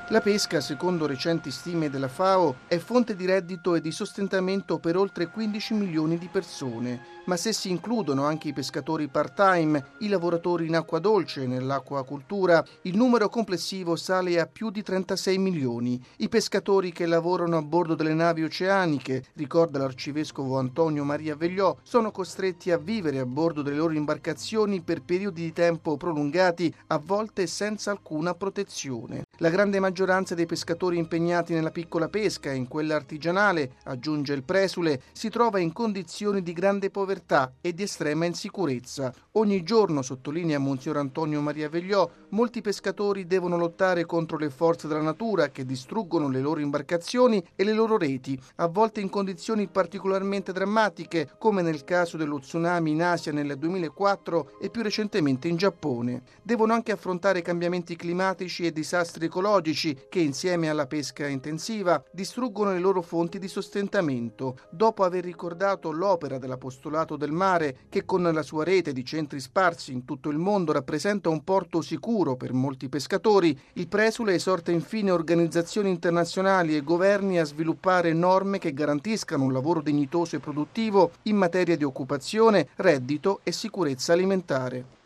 La pesca, secondo recenti stime della FAO, è fonte di reddito e di sostentamento per oltre 15 milioni di persone, ma se si includono anche i pescatori part-time, i lavoratori in acqua dolce e nell'acquacoltura, il numero complessivo sale a più di 36 milioni. I pescatori che lavorano a bordo delle navi oceaniche, ricorda l'arcivescovo Antonio Maria Vegliò, sono costretti a vivere a bordo delle loro imbarcazioni per periodi di tempo prolungati, a volte senza alcuna protezione. La grande maggioranza dei pescatori impegnati nella piccola pesca e in quella artigianale, aggiunge il presule, si trova in condizioni di grande povertà e di estrema insicurezza. Ogni giorno, sottolinea Monsignor Antonio Maria Vegliò, molti pescatori devono lottare contro le forze della natura che distruggono le loro imbarcazioni e le loro reti, a volte in condizioni particolarmente drammatiche, come nel caso dello tsunami in Asia nel 2004 e più recentemente in Giappone. Devono anche affrontare cambiamenti climatici e disastri ecologici che, insieme alla pesca intensiva, distruggono le loro fonti di sostentamento. Dopo aver ricordato l'opera dell'Apostolato del Mare, che con la sua rete di centri sparsi in tutto il mondo rappresenta un porto sicuro per molti pescatori, il presule esorta infine organizzazioni internazionali e governi a sviluppare norme che garantiscano un lavoro dignitoso e produttivo in materia di occupazione, reddito e sicurezza alimentare.